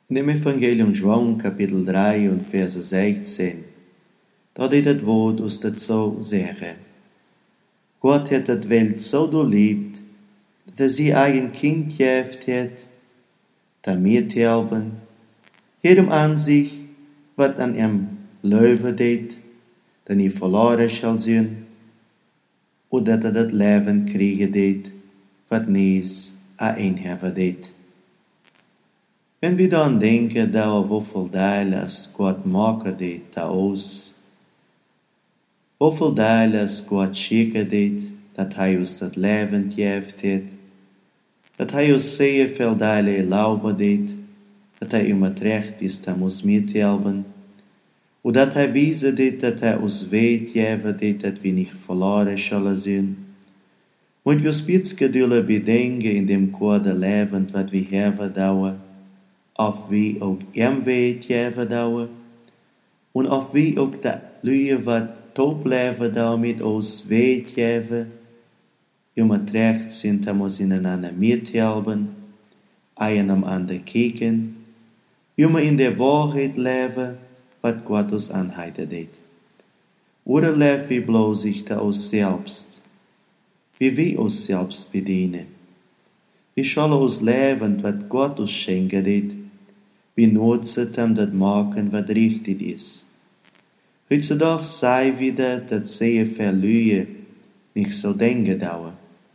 In dem Evangelium João, Kapitel 3 und Verse 16, da dit het woord ons dat zo zeggen. God het het Welt so doliebt, dat sie eigen Kind geeft het, damit helpen, jedem an sich, wat an hem leuven deed, dat niet verloren zal zijn, of dat het leven krijgen deed, wat niets aan hebben deed. Wenn wir dann denken, dat hoeveel delen als God maken deed, dat ons, hoeveel delen als God schicken deed, dat hij ons dat leven geeft het, dat hij ons zeer veel delen erlauben deed, dat hij immer recht is, dat ons mithelpen, und dat hij wijzen deed, dat hij ons weet geven deed, dat we niet verloren zullen zijn. Moet we spitsgeduldig bedenken in dem korde leven wat we hebben dauwen, of wie ook hem weet geven dauwen, en of wie ook dat luie wat top leven dauwen met ons weet geven, immer recht zijn, dat ons ineinander mithelpen, einem ander kijken, immer in der Wahrheit leven, wat Gott uns anheiten deed. Oder leven wir bloß sich da uns selbst, wie wir uns selbst bedienen. Wir sollen uns leben, wat Gott uns schenken deed, wir nutzen hem dat maken wat richtig ist. Heutzutage sei wieder, dat sehr verlühe nicht so denken dauern.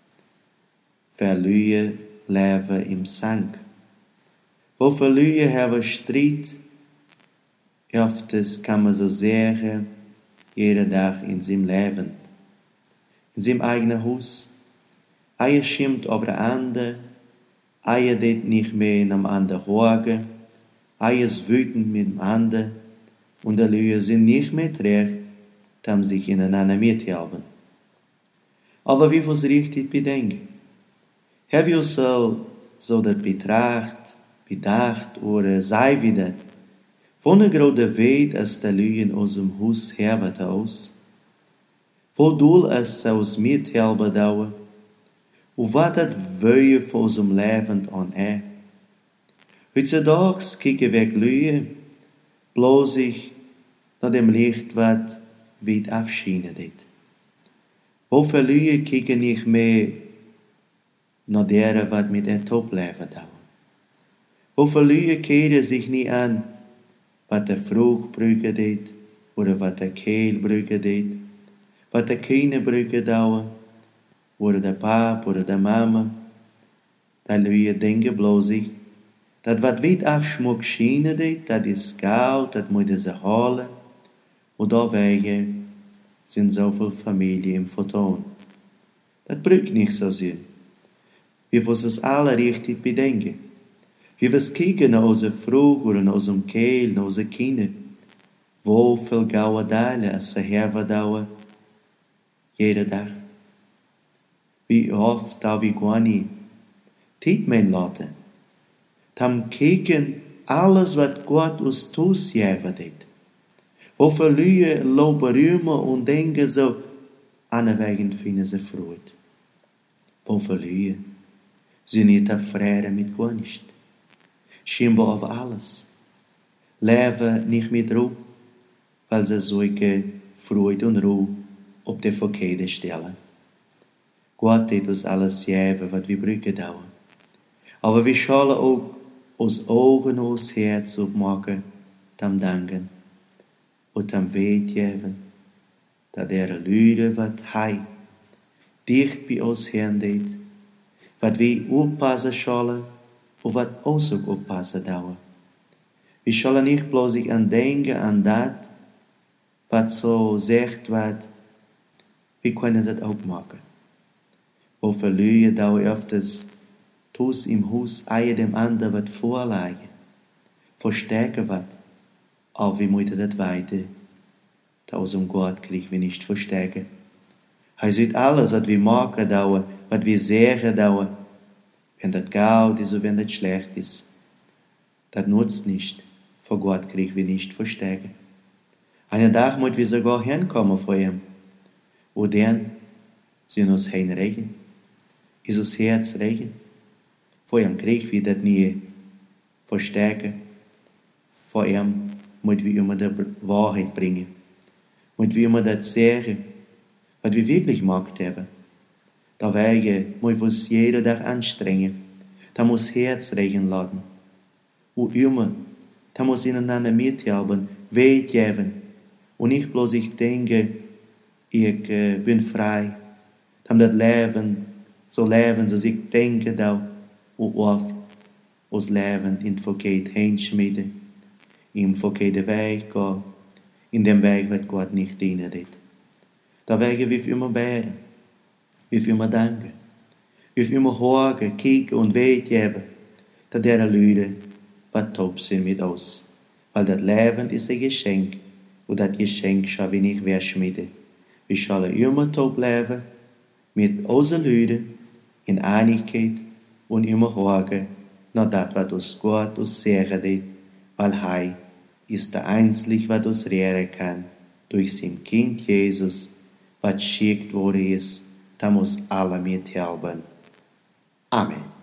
Verlühe leven im Sank. Wo verlühe hebben Streit, öfters kann man so sagen, jeden Tag in seinem Leben, in seinem eigenen Haus. Einer schimpft auf den anderen, einer deed nicht mehr in einem anderen Horgen, einer ist wütend mit dem anderen, und die Leute sind nicht mehr recht, um sich ineinander mithelfen. Aber wie wir es richtig bedenken, haben wir uns so das bedacht, oder sei wieder, von der grote weet als de lui in unserem Haus hebben aus, wodurch es uns mithelpen dauwen, und wat het wöje voor unserem Leben an Heutzutage kijken wir Leute bloß sich nach dem Licht, wat weit afschijnen deed. Hoeveel Leute kijken nicht mehr nach deren, wat mit der top leven dauwen. Hoeveel Leute keren sich nicht an, wat de vroeg brüke deed, oder wat de keel brüke deed, wat de kine brüke dauwen, oder de pap, oder de mama. Da Leute denken bloß sich, dat wat weit afschmuck schienen deed, dat is goud, dat moet ze halen, und daarwege sind so viel Familie im Verton. Dat brükt nicht so sein. Wir müssen es alle richtig bedenken. Wir müssen kijken naar onze vroeg, oder naar onze keel, naar onze kine. Woveel gouden delen als ze hebben dauwen, jede dag. Wie oft dat we gewoon niet tijd men laten. Dan kijken alles wat God ons toegeven deed. Woveel Leute lopen rumen en denken zo, aanwegen vinden ze vreugd. Woveel Leute zijn niet tevreden met God niet. Schimbo auf alles. Leven nicht mit Ruhe, weil sie solche Freude und Ruhe auf der verkehrten Stelle. Gott hat uns alles geben, was wir brauchen dauern. Aber wir sollen auch uns Augen und uns Herz aufmachen, dem danken und dem Weit geben, dass der Leute, was Hei dicht bei uns herdeed, was wir aufpassen sollen, und was uns auch aufpassen dauern. Wir sollen nicht bloß sich an denken, an das, was so sagt wird, wir können das auch machen. Wo verlieren dauern öfters, tus im Haus einer dem anderen was vorlegen, verstärken was, aber wir müssen das weiter, da aus dem Gott kriegen wir nicht verstärken. Er sieht alles, was wir machen dauern, was wir sagen dauern, wenn das gut ist oder wenn das schlecht ist. Das nutzt nicht. Vor Gott kriegen wir nicht verstärken. Einen Tag müssen wir sogar hinkommen vor ihm. Und dann sind uns hinregen. Ist das Herz regen. Vor ihm kriegen wir das nie verstärken. vor ihm, moet wir immer die Wahrheit bringen. Moet wir immer das sagen, was wir wirklich gemacht haben. Da wäre, muss uns jeder Tag anstrengen. Da muss Herz regen lassen. Und immer, da muss ineinander mithelfen, Weg geben. Und nicht bloß ich denke, ich bin frei. Dann das Leben, so ich denke, da und oft ons Leben in het verkeerd heen schmieden, im verkeerde Weg gehen, in dem Weg, was Gott nicht dienen dit. Da werden wir immer beten, wir immer danken, wir immer hören, kijken und weten, dass der Leute was taub sind mit uns. Weil das Leben ist ein Geschenk und das Geschenk schaffen wir nicht wegschmieden. Wir sollen immer taub leben, mit unseren Leuten, in Einigkeit und immer hören, nach das, was uns Gott uns sagen wird, weil er ist der Einzige, was uns retten kann, durch sein Kind Jesus, was geschickt worden ist, da muss alle mithelfen. Amen.